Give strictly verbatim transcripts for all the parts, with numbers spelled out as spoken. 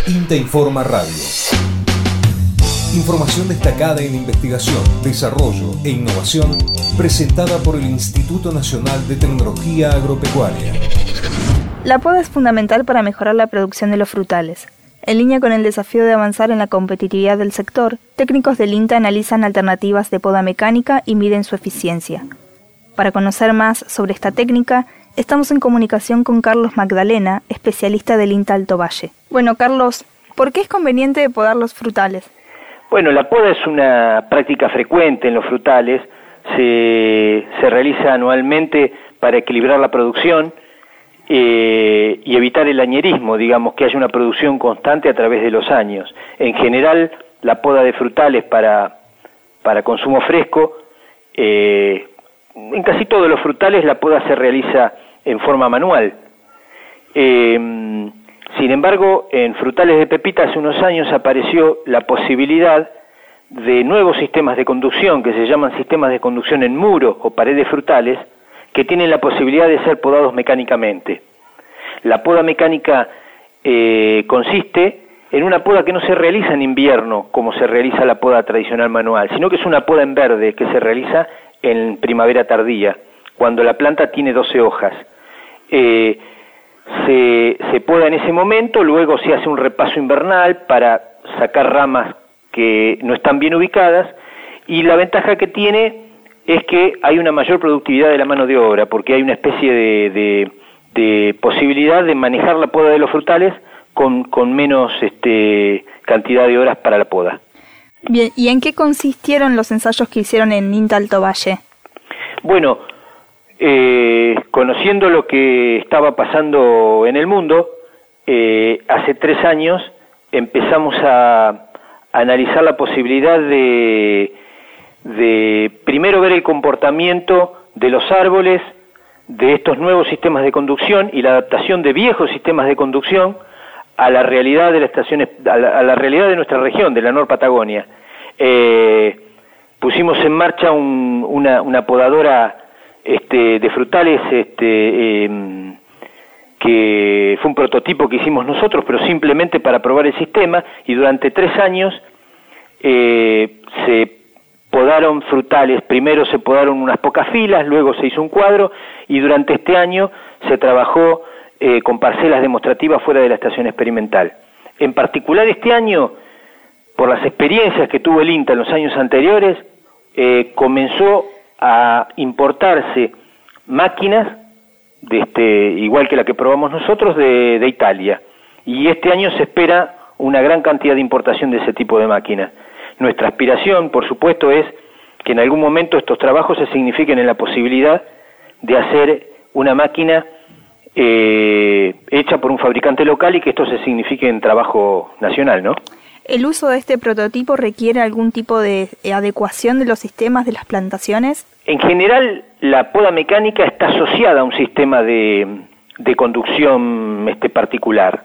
INTA Informa Radio. Información destacada en investigación, desarrollo e innovación presentada por el Instituto Nacional de Tecnología Agropecuaria. La poda es fundamental para mejorar la producción de los frutales. En línea con el desafío de avanzar en la competitividad del sector, técnicos del INTA analizan alternativas de poda mecánica y miden su eficiencia. Para conocer más sobre esta técnica, estamos en comunicación con Carlos Magdalena, especialista del INTA Alto Valle. Bueno, Carlos, ¿por qué es conveniente podar los frutales? Bueno, la poda es una práctica frecuente en los frutales, se, se realiza anualmente para equilibrar la producción eh, y evitar el añerismo, digamos, que haya una producción constante a través de los años. En general, la poda de frutales para, para consumo fresco, eh, en casi todos los frutales la poda se realiza en forma manual. Eh, Sin embargo, en frutales de pepita hace unos años apareció la posibilidad de nuevos sistemas de conducción que se llaman sistemas de conducción en muro o paredes frutales que tienen la posibilidad de ser podados mecánicamente. La poda mecánica eh, consiste en una poda que no se realiza en invierno como se realiza la poda tradicional manual, sino que es una poda en verde que se realiza en primavera tardía, cuando la planta tiene doce hojas. Eh, Se, se poda en ese momento, luego se hace un repaso invernal para sacar ramas que no están bien ubicadas, y la ventaja que tiene es que hay una mayor productividad de la mano de obra, porque hay una especie de, de, de posibilidad de manejar la poda de los frutales con, con menos este, cantidad de horas para la poda. Bien, ¿y en qué consistieron los ensayos que hicieron en INTA Alto Valle? Bueno, Eh, conociendo lo que estaba pasando en el mundo, eh, hace tres años empezamos a, a analizar la posibilidad de, de primero ver el comportamiento de los árboles, de estos nuevos sistemas de conducción y la adaptación de viejos sistemas de conducción a la realidad de las estaciones, a la, a la realidad de nuestra región, de la Nor Patagonia. Eh, pusimos en marcha un, una, una podadora Este, de frutales este, eh, que fue un prototipo que hicimos nosotros, pero simplemente para probar el sistema, y durante tres años eh, se podaron frutales. Primero se podaron unas pocas filas, luego se hizo un cuadro, y durante este año se trabajó eh, con parcelas demostrativas fuera de la estación experimental. En particular este año, por las experiencias que tuvo el INTA en los años anteriores, eh, comenzó a importarse máquinas, de este, igual que la que probamos nosotros, de, de Italia. Y este año se espera una gran cantidad de importación de ese tipo de máquinas. Nuestra aspiración, por supuesto, es que en algún momento estos trabajos se signifiquen en la posibilidad de hacer una máquina eh, hecha por un fabricante local y que esto se signifique en trabajo nacional, ¿no? ¿El uso de este prototipo requiere algún tipo de adecuación de los sistemas de las plantaciones? En general, la poda mecánica está asociada a un sistema de, de conducción este, particular.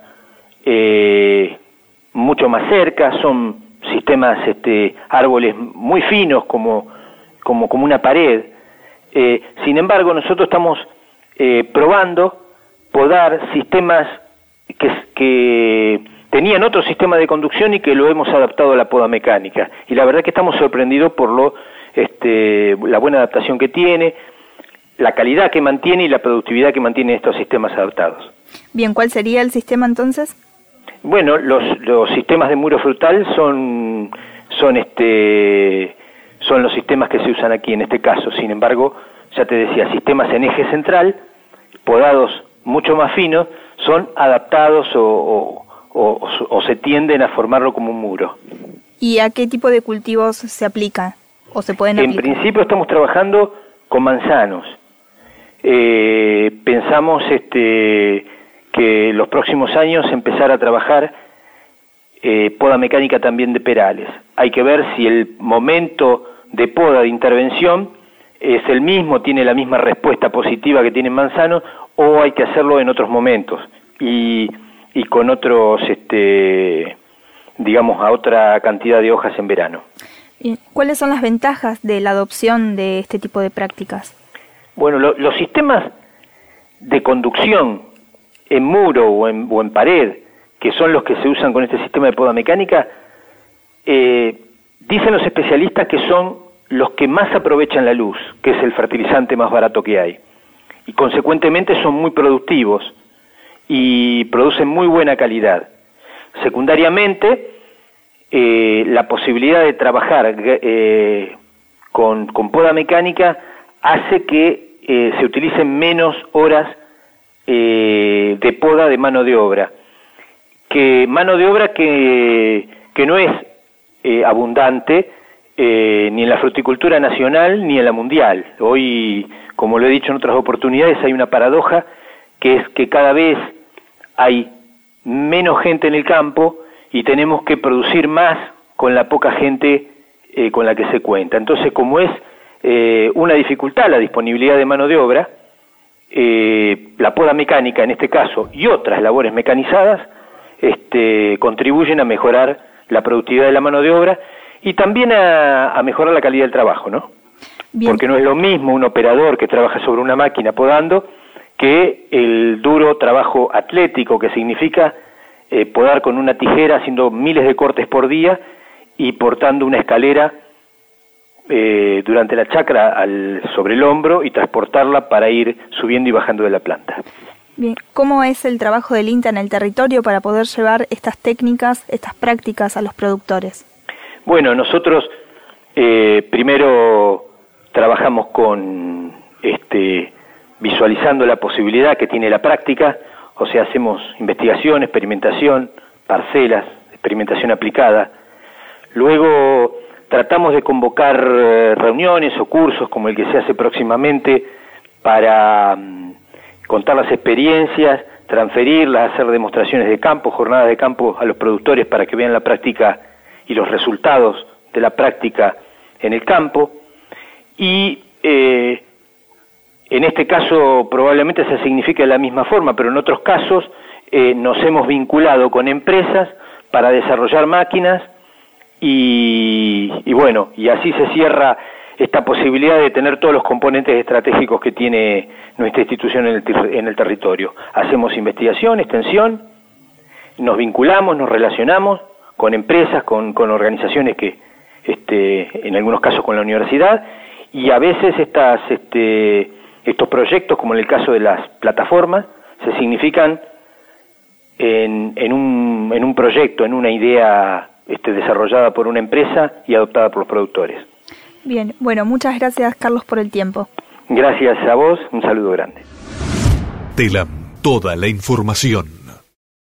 Eh, mucho más cerca, son sistemas, este, árboles muy finos como, como, como una pared. Eh, sin embargo, nosotros estamos eh, probando podar sistemas que... que tenían otro sistema de conducción y que lo hemos adaptado a la poda mecánica. Y la verdad que estamos sorprendidos por lo, este, la buena adaptación que tiene, la calidad que mantiene y la productividad que mantienen estos sistemas adaptados. Bien, ¿cuál sería el sistema entonces? Bueno, los, los sistemas de muro frutal son, son, este, son los sistemas que se usan aquí en este caso. Sin embargo, ya te decía, sistemas en eje central, podados mucho más finos, son adaptados o... o O, o se tienden a formarlo como un muro. ¿Y a qué tipo de cultivos se aplica o se pueden aplicar? En principio estamos trabajando con manzanos. Eh, pensamos este, que los próximos años empezar a trabajar eh, poda mecánica también de perales. Hay que ver si el momento de poda de intervención es el mismo, tiene la misma respuesta positiva que tiene manzano, o hay que hacerlo en otros momentos. Y y con otros, este, digamos, a otra cantidad de hojas en verano. ¿Cuáles son las ventajas de la adopción de este tipo de prácticas? Bueno, lo, los sistemas de conducción en muro o en, o en pared que son los que se usan con este sistema de poda mecánica, eh, dicen los especialistas que son los que más aprovechan la luz, que es el fertilizante más barato que hay, y consecuentemente son muy productivos y producen muy buena calidad. Secundariamente, eh, la posibilidad de trabajar eh, con, con poda mecánica hace que eh, se utilicen menos horas eh, de poda de mano de obra, que mano de obra que, que no es eh, abundante eh, ni en la fruticultura nacional ni en la mundial. Hoy, como lo he dicho en otras oportunidades, hay una paradoja, que es que cada vez hay menos gente en el campo y tenemos que producir más con la poca gente eh, con la que se cuenta. Entonces, como es eh, una dificultad la disponibilidad de mano de obra, eh, la poda mecánica en este caso y otras labores mecanizadas este, contribuyen a mejorar la productividad de la mano de obra y también a, a mejorar la calidad del trabajo, ¿no? Bien. Porque no es lo mismo un operador que trabaja sobre una máquina podando que el duro trabajo atlético que significa eh, podar con una tijera haciendo miles de cortes por día y portando una escalera eh, durante la chacra al, sobre el hombro y transportarla para ir subiendo y bajando de la planta. Bien, ¿cómo es el trabajo del INTA en el territorio para poder llevar estas técnicas, estas prácticas a los productores? Bueno, nosotros eh, primero trabajamos con este visualizando la posibilidad que tiene la práctica, o sea, hacemos investigación, experimentación, parcelas, experimentación aplicada. Luego tratamos de convocar eh, reuniones o cursos como el que se hace próximamente para um, contar las experiencias, transferirlas, hacer demostraciones de campo, jornadas de campo a los productores para que vean la práctica y los resultados de la práctica en el campo. Y eh, en este caso probablemente se signifique de la misma forma, pero en otros casos eh, nos hemos vinculado con empresas para desarrollar máquinas y, y bueno, y así se cierra esta posibilidad de tener todos los componentes estratégicos que tiene nuestra institución en el, ter- en el territorio. Hacemos investigación, extensión, nos vinculamos, nos relacionamos con empresas, con, con organizaciones que, este, en algunos casos con la universidad, y a veces estas, este, estos proyectos, como en el caso de las plataformas, se significan en, en, un, en un proyecto, en una idea este, desarrollada por una empresa y adoptada por los productores. Bien, bueno, muchas gracias, Carlos, por el tiempo. Gracias a vos, un saludo grande. TELAM, toda la información.